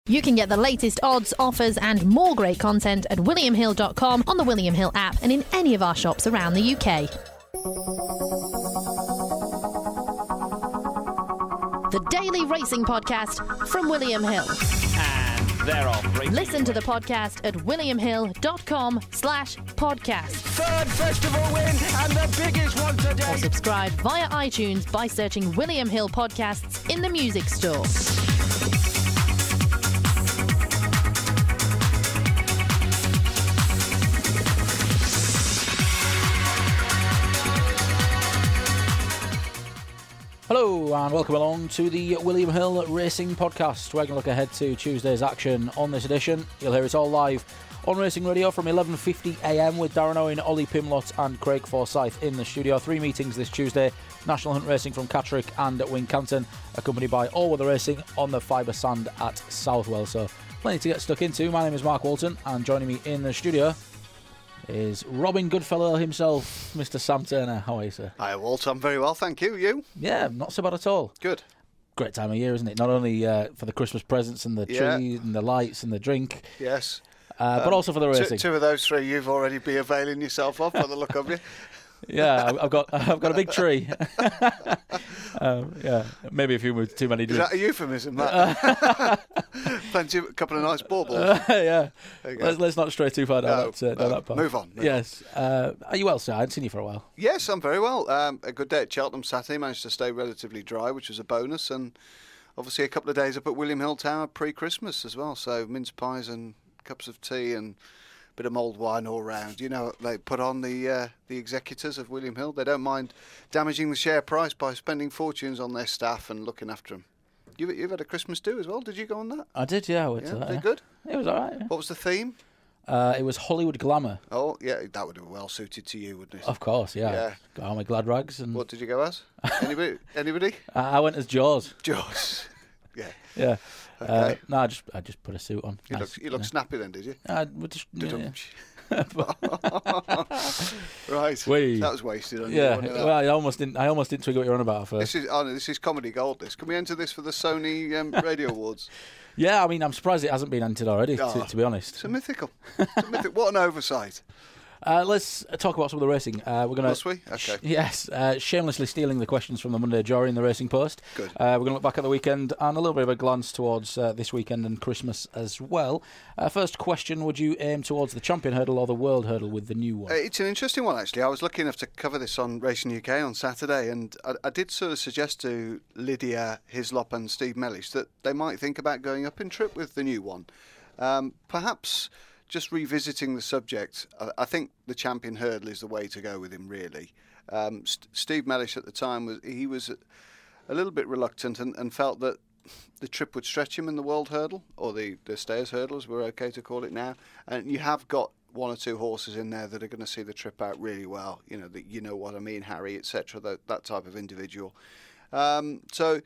You can get the latest odds, offers and more great content at williamhill.com, on the William Hill app and in any of our shops around the UK. The Daily Racing Podcast from William Hill. And they're off. Listen to the podcast at williamhill.com/podcast. Third festival win and the biggest one today. Or subscribe via iTunes by searching William Hill Podcasts in the music store. Hello and welcome along to the William Hill Racing Podcast. We're going to look ahead to Tuesday's action on this edition. You'll hear it all live on Racing Radio from 11:50am with Darren Owen, Ollie Pimlott and Craig Forsyth in the studio. 3 meetings this Tuesday. National Hunt Racing from Catterick and Wincanton, accompanied by All Weather Racing on the Fibre Sand at Southwell. So plenty to get stuck into. My name is Mark Walton and joining me in the studio is Robin Goodfellow himself, Mr. Sam Turner. How are you, sir? Hi, Walt. I'm very well, thank you. You? Yeah, not so bad at all. Good. Great time of year, isn't it? Not only for the Christmas presents and the tree and the lights and the drink. Yes. But also for the racing. Two of those three you've already been availing yourself of by the look of you. Yeah, I've got a big tree. Yeah, maybe a few too many. Is that a euphemism, that? Plenty, a couple of nice baubles. Yeah. Let's not stray too far down that path. Move on. Yes. Are you well, sir? I hadn't seen you for a while. Yes, I'm very well. A good day at Cheltenham Saturday. Managed to stay relatively dry, which was a bonus, and obviously a couple of days up at William Hill Tower pre-Christmas as well. So mince pies and cups of tea and bit of mulled wine all round. You know, they put on the executors of William Hill. They don't mind damaging the share price by spending fortunes on their staff and looking after them. You've had a Christmas do as well. Did you go on that? I did, yeah. Was it good? It was all right. Yeah. What was the theme? It was Hollywood glamour. Oh, yeah, that would have been well suited to you, wouldn't it? Of course, yeah. Got on my glad rags. And what did you go as? Anybody? I went as Jaws. Jaws. Yeah. Yeah. Okay. No, I just put a suit on. You looked snappy then, did you? Right. That was wasted on you. Yeah. Well, I almost didn't twig what you're on about at first. This is comedy gold. Can we enter this for the Sony Radio Awards? Yeah, I mean, I'm surprised it hasn't been entered already. To be honest, it's a mythical. What an oversight. Let's talk about some of the racing. We're going to. Must we? Okay. Yes. Shamelessly stealing the questions from the Monday Jury in the Racing Post. Good. We're going to look back at the weekend and a little bit of a glance towards this weekend and Christmas as well. First question: would you aim towards the Champion Hurdle or the World Hurdle with the new one? It's an interesting one, actually. I was lucky enough to cover this on Racing UK on Saturday, and I did sort of suggest to Lydia Hislop and Steve Mellish that they might think about going up in trip with the new one. Perhaps. Just revisiting the subject, I think the Champion Hurdle is the way to go with him, really. Steve Mellish at the time was a little bit reluctant and felt that the trip would stretch him in the World Hurdle, or the Stayers Hurdle, as we're okay to call it now. And you have got one or two horses in there that are going to see the trip out really well. You know what I mean, Harry, etc. That type of individual. So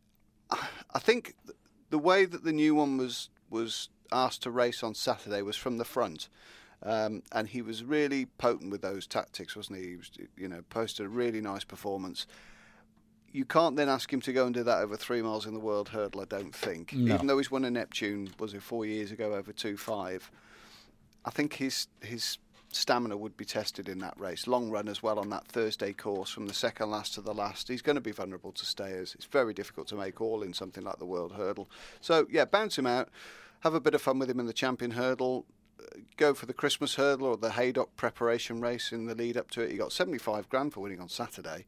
I think the way that the new one was asked to race on Saturday was from the front, and he was really potent with those tactics, wasn't he? He was, posted a really nice performance. You can't then ask him to go and do that over 3 miles in the World Hurdle, I don't think. No. Even though he's won a Neptune, was it 4 years ago, over 2.5, I think his stamina would be tested in that race. Long run as well on that Thursday course from the second last to the last. He's going to be vulnerable to stayers. It's very difficult to make all in something like the World Hurdle. So, yeah, bounce him out. Have a bit of fun with him in the Champion Hurdle. Go for the Christmas Hurdle or the Haydock preparation race in the lead up to it. He got 75 grand for winning on Saturday.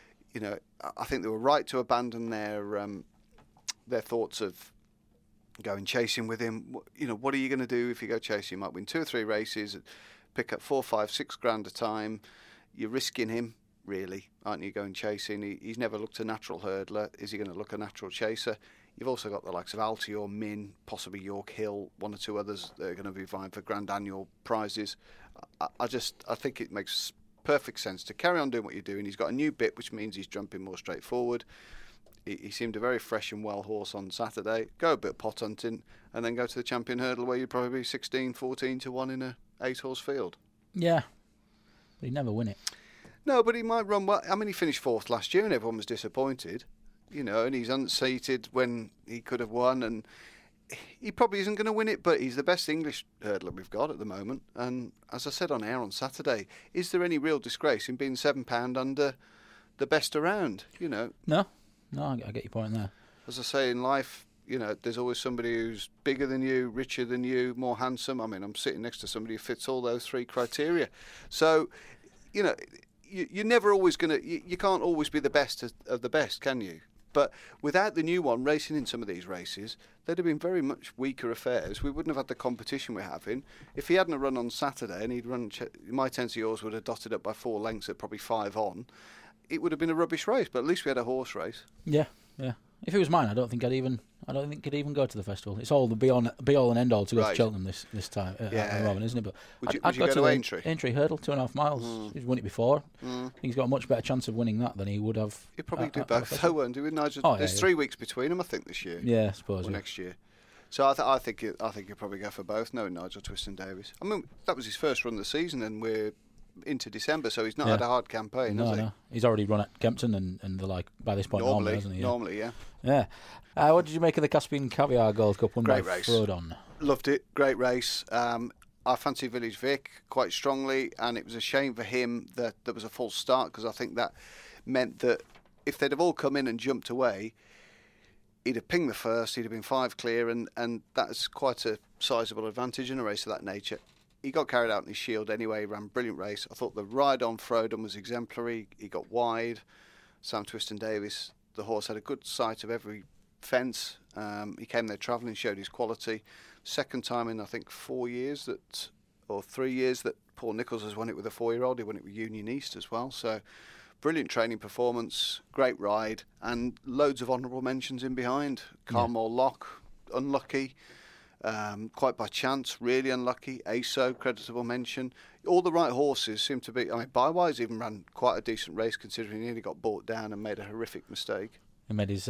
I think they were right to abandon their thoughts of going chasing with him. What are you going to do if you go chasing? You might win 2 or 3 races, pick up 4, 5, 6 grand a time. You're risking him, really, aren't you, going chasing? He's never looked a natural hurdler. Is he going to look a natural chaser? You've also got the likes of Altior, Min, possibly York Hill, 1 or 2 others that are going to be vying for grand annual prizes. I think it makes perfect sense to carry on doing what you're doing. He's got a new bit, which means he's jumping more straightforward. He seemed a very fresh and well horse on Saturday. Go a bit pot hunting and then go to the Champion Hurdle where you'd probably be 16, 14 to 1 in a 8-horse field. Yeah, but he'd never win it. No, but he might run well. I mean, he finished 4th last year and everyone was disappointed. And he's unseated when he could have won, and he probably isn't going to win it, but he's the best English hurdler we've got at the moment. And as I said on air on Saturday, is there any real disgrace in being £7 under the best around? You know. No, I get your point there. As I say, in life, you know, there's always somebody who's bigger than you, richer than you, more handsome. I mean, I'm sitting next to somebody who fits all those three criteria. So, you know, you're never always going to... You can't always be the best of the best, can you? But without the new one racing in some of these races, they'd have been very much weaker affairs. We wouldn't have had the competition we're having. If he hadn't run on Saturday and he'd run... My 10 to yours would have dotted up by 4 lengths at probably 5 on. It would have been a rubbish race, but at least we had a horse race. Yeah. If it was mine, I don't think it'd even go to the festival. It's all the be all and end all to go to Cheltenham this time, Robin, isn't it? But would you go to Aintree? Aintree Hurdle, 2.5 miles. He's won it before. He's got a much better chance of winning that than he would have. He'd probably do both, though, won't he? With Nigel, there's 3 weeks between them, I think, this year. Yeah, I suppose. Or next year. So I think he'll probably go for both, knowing Nigel Twiston-Davies. I mean, that was his first run of the season, and we're into December, so he's not had a hard campaign, has he? No. He's already run at Kempton and the like by this point normally, hasn't he? Normally, yeah. Yeah. What did you make of the Caspian Caviar Gold Cup won by Frodon? Loved it. Great race. I fancy Village Vic quite strongly, and it was a shame for him that there was a false start, because I think that meant that if they'd have all come in and jumped away, he'd have pinged the first, he'd have been 5 clear, and that's quite a sizable advantage in a race of that nature. He got carried out in his shield anyway. He ran a brilliant race. I thought the ride on Frodon was exemplary. He got wide. Sam Twiston-Davies, the horse, had a good sight of every fence. He came there travelling, showed his quality. Second time in, I think, 3 years that Paul Nicholls has won it with a 4-year-old. He won it with Union East as well. So brilliant training performance, great ride, and loads of honourable mentions in behind. Carmore Lock, unlucky. Quite by chance, really unlucky. ASO, creditable mention. All the right horses seem to be... I mean, Bywise even ran quite a decent race, considering he nearly got brought down and made a horrific mistake. He made his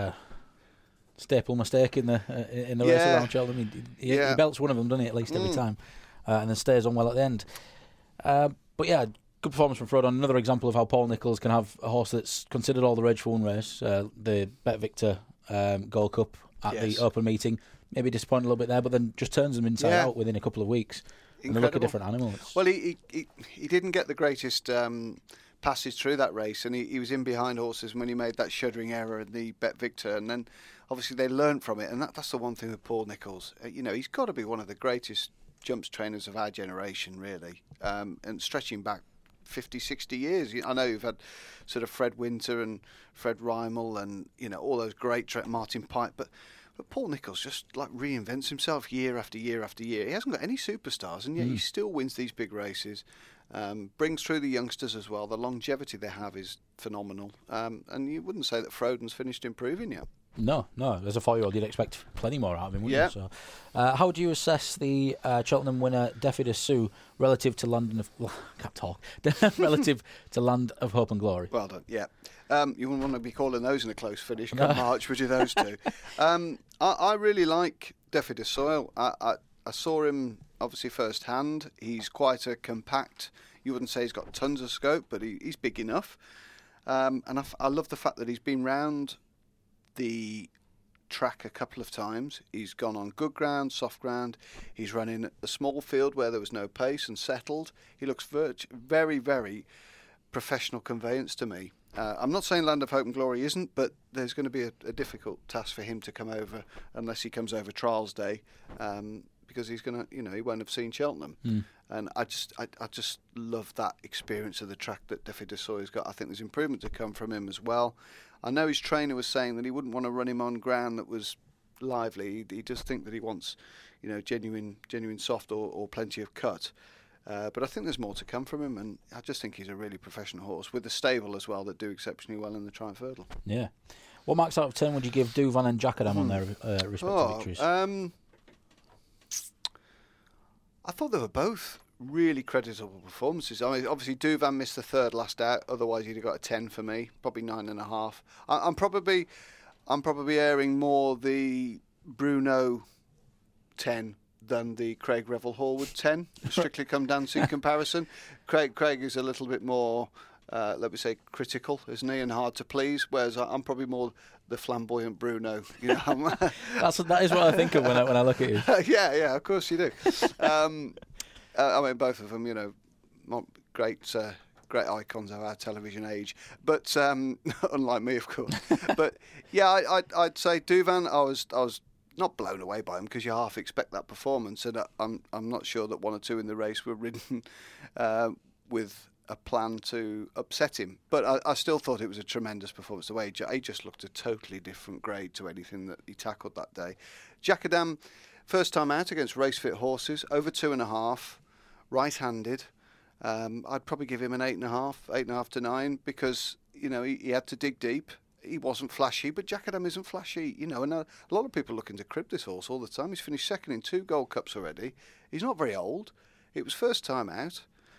staple mistake in the race around Cheltenham. He belts one of them, doesn't he, at least every time, and then stays on well at the end. But yeah, good performance from Frodon. Another example of how Paul Nicholls can have a horse that's considered all the rage for one race, the Bet Victor Gold Cup at the open meeting. Maybe disappointed a little bit there, but then just turns them inside out within a couple of weeks. And they look a different animal. Well, he didn't get the greatest passage through that race, and he was in behind horses when he made that shuddering error in the Bet Victor, and then obviously they learned from it, and that's the one thing with Paul Nicholls. He's got to be one of the greatest jumps trainers of our generation, really, and stretching back 50, 60 years. I know you've had sort of Fred Winter and Fred Reimel and all those great Martin Pipe, but Paul Nicholls just like reinvents himself year after year after year. He hasn't got any superstars, and yet he still wins these big races. Brings through the youngsters as well. The longevity they have is phenomenal. And you wouldn't say that Frodon's finished improving yet. No. As a 4-year-old, you'd expect plenty more out of him, wouldn't you? So, how would you assess the Cheltenham winner, Defi de Sous, relative to Land of Hope and Glory? Well done. Yeah. You wouldn't want to be calling those in a close finish come March, would you? Those two. I really like Defi de Sous. I saw him obviously first hand. He's quite a compact. You wouldn't say he's got tons of scope, but he's big enough. And I love the fact that he's been round the track a couple of times. He's gone on good ground, soft ground. He's run in a small field where there was no pace and settled. He looks very, very professional conveyance to me. I'm not saying Land of Hope and Glory isn't, but there's going to be a difficult task for him to come over unless he comes over trials day, because he's going to, he won't have seen Cheltenham. And I just love that experience of the track that Defi de Sous has got. I think there's improvement to come from him as well. I know his trainer was saying that he wouldn't want to run him on ground that was lively. He does think that he wants, genuine soft or plenty of cut. But I think there's more to come from him, and I just think he's a really professional horse with a stable as well that do exceptionally well in the Triumph Hurdle. Yeah. What marks out of 10 would you give Douvan and Jacadam on their respective victories? I thought they were both really creditable performances. I mean, obviously Douvan missed the third last out, otherwise he'd have got a 10 for me, probably 9.5. I'm probably airing more the Bruno 10 than the Craig Revel Horwood 10, Strictly Come Dancing comparison. Craig is a little bit more let me say, critical, isn't he, and hard to please. Whereas I'm probably more the flamboyant Bruno. You know, that is what I think of when I look at you. Yeah, of course you do. I mean, both of them, you know, great icons of our television age, but unlike me, of course. But yeah, I'd say Douvan. I was not blown away by him, because you half expect that performance, and I'm not sure that one or two in the race were ridden with a plan to upset him. But I still thought it was a tremendous performance. The way he just looked a totally different grade to anything that he tackled that day. Jakadam, first time out against race-fit horses, over 2.5, right-handed. I'd probably give him an 8.5 to 9, because, you know, he had to dig deep. He wasn't flashy, but Jakadam isn't flashy, you know, and a lot of people looking to crib this horse all the time. He's finished second in 2 Gold Cups already. He's not very old. It was first time out.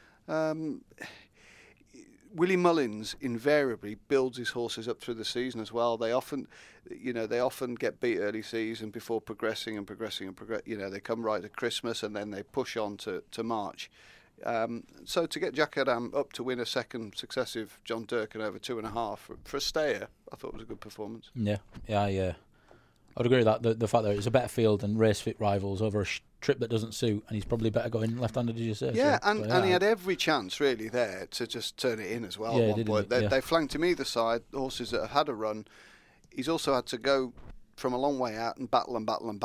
Willie Mullins invariably builds his horses up through the season as well. They often get beat early season before progressing. You know, they come right to Christmas and then they push on to March. So to get Jakadam up to win a second successive John Durkan over 2.5 for a stayer, I thought it was a good performance. Yeah, I'd agree with that. The fact that it's a better field than race-fit rivals over a trip that doesn't suit, and he's probably better going left-handed, as you say. Yeah, and he had every chance really there to just turn it in as well. Yeah, at one point. They flanked him either side. Horses that have had a run. He's also had to go from a long way out and battle.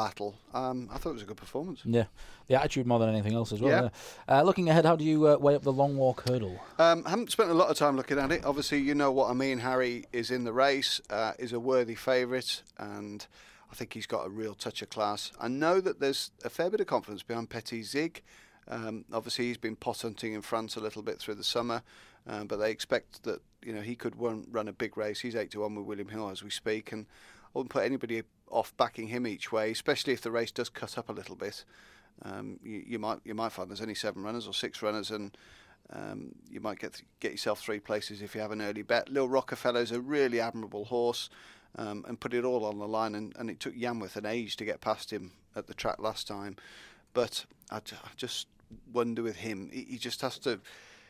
I thought it was a good performance. Yeah, the attitude more than anything else as well. Yeah. Looking ahead, how do you weigh up the long walk hurdle? Haven't spent a lot of time looking at it. Obviously, you know what I mean. Harry is in the race, is a worthy favourite, and I think he's got a real touch of class. I know that there's a fair bit of confidence behind Petit Zig. Obviously, he's been pot hunting in France a little bit through the summer, but they expect that, you know, he could run a big race. He's 8-1 with William Hill as we speak, and I wouldn't put anybody off backing him each way, especially if the race does cut up a little bit. You might find there's only 7 runners or 6 runners, and you might get yourself 3 places if you have an early bet. Lil Rockefeller's a really admirable horse, and put it all on the line, and it took Yanworth an age to get past him at the track last time. But I just wonder with him, he just has to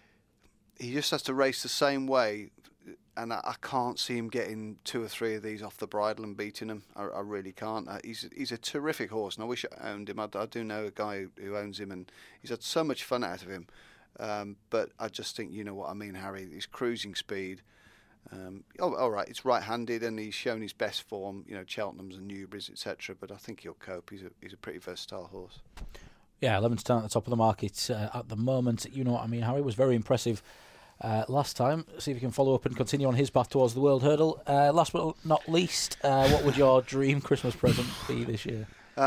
race the same way. And I can't see him getting 2 or 3 of these off the bridle and beating him. I really can't. He's a terrific horse, and I wish I owned him. I do know a guy who owns him, and he's had so much fun out of him. But I just think, you know what I mean, Harry, his cruising speed. All right, it's right-handed, and he's shown his best form, you know, Cheltenhams and Newberries, etc. But I think he'll cope. He's a pretty versatile horse. Yeah, 11 to 10 at the top of the market at the moment. You know what I mean, Harry was very impressive last time. See if you can follow up and continue on his path towards the World Hurdle. Last but not least, what would your dream Christmas present be this year?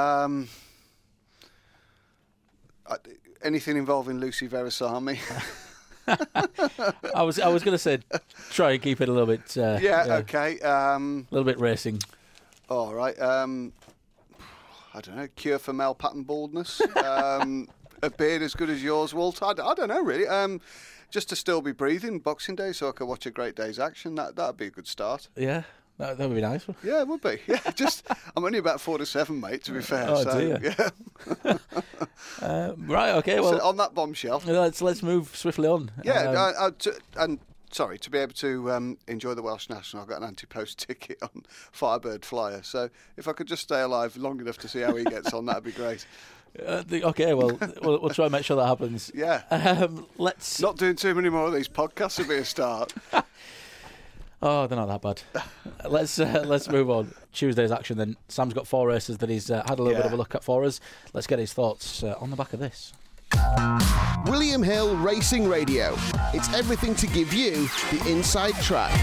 Anything involving Lucy Verasamy. I was going to say try and keep it a little bit. Okay. A little bit racing. All right. I don't know. Cure for male pattern baldness. A beard as good as yours, Walt. I don't know really. Just to still be breathing Boxing Day, so I could watch a great day's action. That'd be a good start. Yeah. That would be nice. Yeah, it would be. Yeah, I'm only about 4 to 7, mate. To be fair. Oh so, dear. Yeah. Right. Okay. Well, so on that bombshell, let's move swiftly on. Yeah. Sorry, to be able to enjoy the Welsh National, I've got an anti-post ticket on Firebird Flyer. So if I could just stay alive long enough to see how he gets on, that'd be great. Okay, well, we'll try and make sure that happens. Yeah. Let's not doing too many more of these podcasts would be a start. Oh, they're not that bad. Let's move on. Tuesday's action then. Sam's got 4 races that he's had a little bit of a look at for us. Let's get his thoughts on the back of this. William Hill Racing Radio. It's everything to give you the inside track.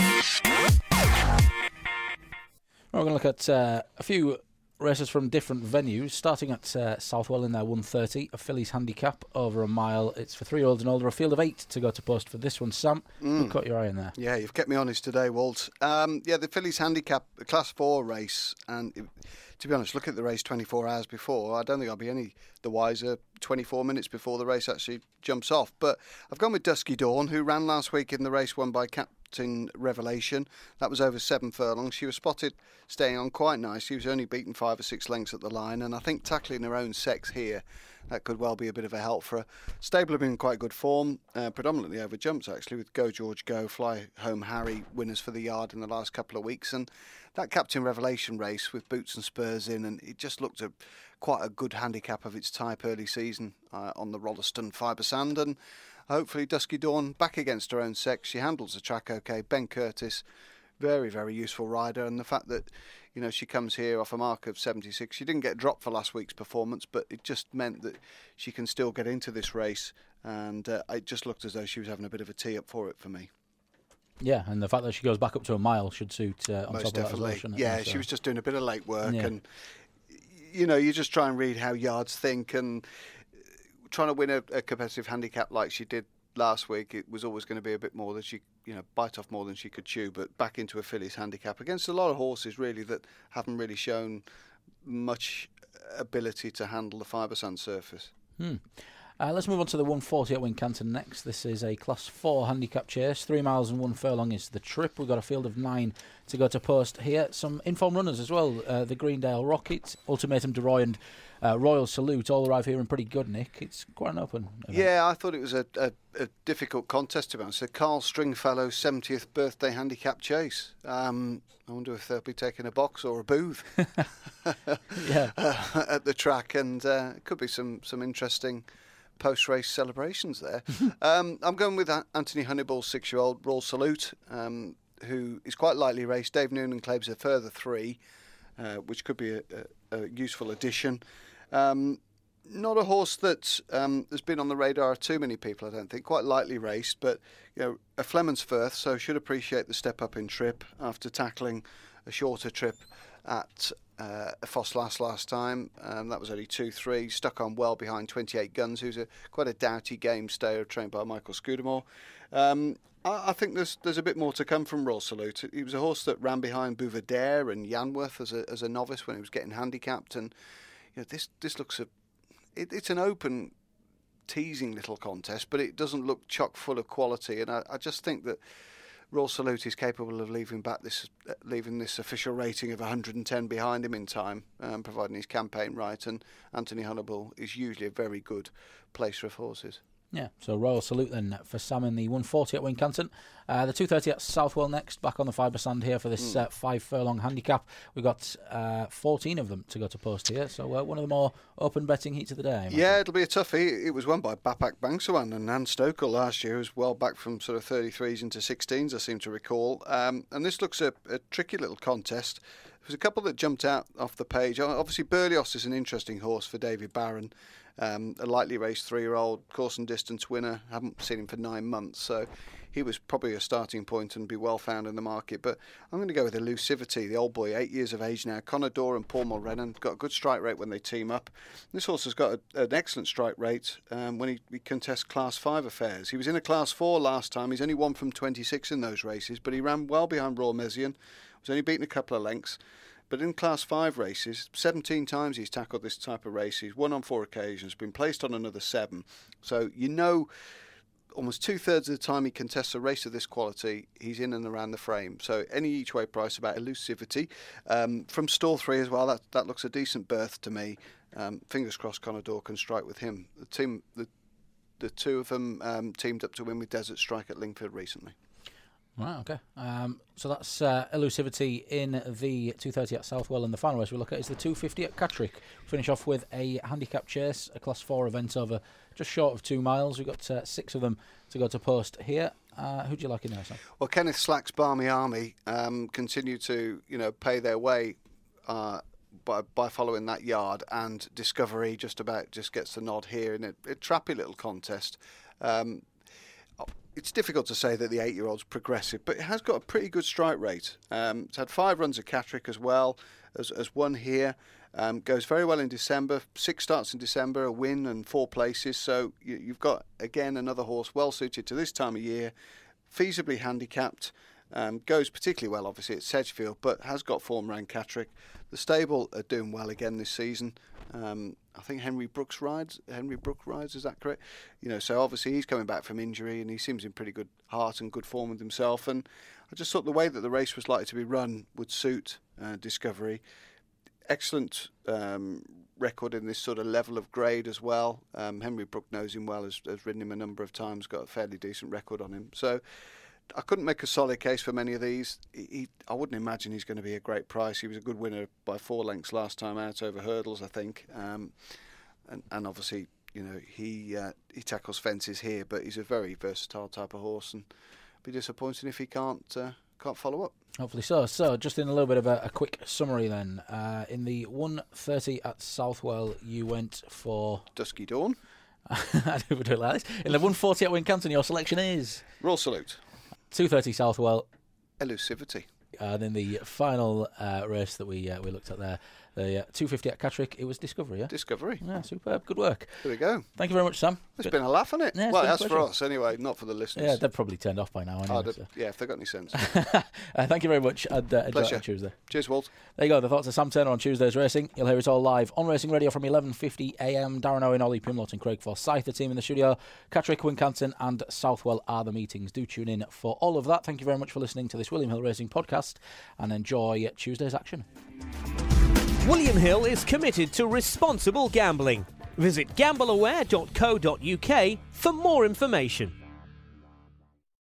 We're going to look at a few races from different venues, starting at Southwell in their 1:30, a fillies handicap over a mile. It's for 3-year-olds and older, a field of 8 to go to post for this one. Sam, you caught your eye in there. Yeah, you've kept me honest today, Walt. The fillies handicap, the Class 4 race, and to be honest, look at the race 24 hours before. I don't think I'll be any the wiser 24 minutes before the race actually jumps off. But I've gone with Dusky Dawn, who ran last week in the race won by Captain Revelation. That was over 7 furlongs. She was spotted staying on quite nice. She was only beaten 5 or 6 lengths at the line, and I think tackling her own sex here, that could well be a bit of a help for her. Stable have been in quite good form, predominantly over jumps actually, with Go George Go, Fly Home Harry winners for the yard in the last couple of weeks, and that Captain Revelation race with boots and spurs in, and it just looked quite a good handicap of its type early season on the Rolleston Fibre Sand, and hopefully Dusky Dawn back against her own sex. She handles the track okay. Ben Curtis, very, very useful rider, and the fact that, you know, she comes here off a mark of 76. She didn't get dropped for last week's performance, but it just meant that she can still get into this race, and it just looked as though she was having a bit of a tee up for it for me. Yeah, and the fact that she goes back up to a mile should suit on Most top definitely. of that as well, yeah, so. She was just doing a bit of late work, Yeah. and you know, you just try and read how yards think, and trying to win a competitive handicap like she did last week, it was always going to be a bit more that she, you know, bite off more than she could chew, but back into a fillies handicap against a lot of horses really that haven't really shown much ability to handle the Fibre Sand surface. Let's move on to the 140 at Wincanton next. This is a Class 4 handicap chase. 3 miles and 1 furlong is the trip. We've got a field of 9 to go to post here. Some informed runners as well. The Greendale Rocket, Ultimatum de Roy and Royal Salute all arrive here in pretty good nick. It's quite an open event. Yeah, I thought it was a difficult contest to be honest. So Carl Stringfellow's 70th birthday handicap chase. I wonder if they'll be taking a box or a booth Yeah. at the track, and it could be some interesting post-race celebrations there. I'm going with Anthony Honeyball's 6-year-old Royal Salute, who is quite lightly raced. Dave Noonan claims a further 3, which could be a useful addition. Not a horse that has been on the radar of too many people, I don't think. Quite lightly raced, but you know, a Flemons Firth, so should appreciate the step up in trip after tackling a shorter trip at Foss last time. That was only 2-3, stuck on well behind 28 Guns, who's quite a doughty game stayer trained by Michael Scudamore. I think there's a bit more to come from Royal Salute. He was a horse that ran behind Bouvardere and Yanworth as a novice when he was getting handicapped, and you know, this looks it's an open, teasing little contest, but it doesn't look chock full of quality, and I just think that Royal Salute is capable of leaving this official rating of 110 behind him in time, providing his campaign right, and Anthony Honeyball is usually a very good placer of horses. Yeah, so Royal Salute then for Sam in the 140 at Wincanton. The 230 at Southwell next, back on the Fibre Sand here for this 5 furlong handicap. We've got 14 of them to go to post here, so one of the more open betting heats of the day. Yeah, it'll be a toughie. It was won by Bapak Bangsawan and Nan Stokel last year, who's well back from sort of 33s into 16s, I seem to recall. And this looks a tricky little contest. There's a couple that jumped out off the page. Obviously, Berlioz is an interesting horse for David Barron. A lightly raced 3-year-old course and distance winner. Haven't seen him for 9 months, so he was probably a starting point and be well found in the market. But I'm going to go with Elusivity, the old boy, 8 years of age now. Conor Dore and Paul Mulrennan got a good strike rate when they team up. This horse has got an excellent strike rate when he contests Class 5 affairs. He was in a Class 4 last time. He's only won from 26 in those races, but he ran well behind Royal Messian. Was only beaten a couple of lengths. But in Class 5 races, 17 times he's tackled this type of race. He's won on 4 occasions, been placed on another 7. So you know almost 2/3 of the time he contests a race of this quality, he's in and around the frame. So any each way price about Elusivity. From Stall 3 as well, that looks a decent berth to me. Fingers crossed Conor Dore can strike with him. The two of them teamed up to win with Desert Strike at Lingfield recently. Right, okay. So that's Elusivity in the 230 at Southwell, and the final race we look at is the 250 at Catterick. Finish off with a handicap chase, a Class 4 event over just short of 2 miles. We've got 6 of them to go to post here. Who do you like in there, Sam? Well, Kenneth Slack's Barmy Army continue to pay their way by following that yard, and Discovery just gets the nod here in a trappy little contest. It's difficult to say that the 8-year-old's progressive, but it has got a pretty good strike rate. It's had 5 runs at Catterick as well as one here. Goes very well in December. 6 starts in December, a win and 4 places. So you've got, again, another horse well suited to this time of year, feasibly handicapped. Goes particularly well, obviously, at Sedgefield, but has got form around Catterick. The stable are doing well again this season. I think Henry Brook rides, is that correct? So obviously he's coming back from injury and he seems in pretty good heart and good form with himself. And I just thought the way that the race was likely to be run would suit Discovery. Excellent record in this sort of level of grade as well. Henry Brook knows him well, has ridden him a number of times, got a fairly decent record on him. So I couldn't make a solid case for many of these. I wouldn't imagine he's going to be a great price. He was a good winner by 4 lengths last time out over hurdles, I think. And obviously, he tackles fences here, but he's a very versatile type of horse, and be disappointing if he can't follow up. Hopefully so. So, just in a little bit of a quick summary then. In the 1:30 at Southwell, you went for Dusky Dawn. I do it like this. In the 1:40 at Wincanton, your selection is Royal Salute. 2:30 Southwell. Elusivity. And in the final race that we looked at there, the 2:50 at Catterick, it was Discovery, yeah? Discovery. Yeah, superb. Good work. There we go. Thank you very much, Sam. It's been a laugh, hasn't it? Yeah, well, that's for us anyway, not for the listeners. Yeah, they've probably turned off by now anyway. Yeah, if they've got any sense. Thank you very much. Enjoy Pleasure. on Tuesday. Cheers, Walt. There you go, the thoughts of Sam Turner on Tuesday's racing. You'll hear it all live on Racing Radio from 11:50 a.m. Darren Owen, Ollie Pimlott and Craig Forsyth, the team in the studio. Catterick, Wincanton and Southwell are the meetings. Do tune in for all of that. Thank you very much for listening to this William Hill Racing podcast and enjoy Tuesday's action. William Hill is committed to responsible gambling. Visit gambleaware.co.uk for more information.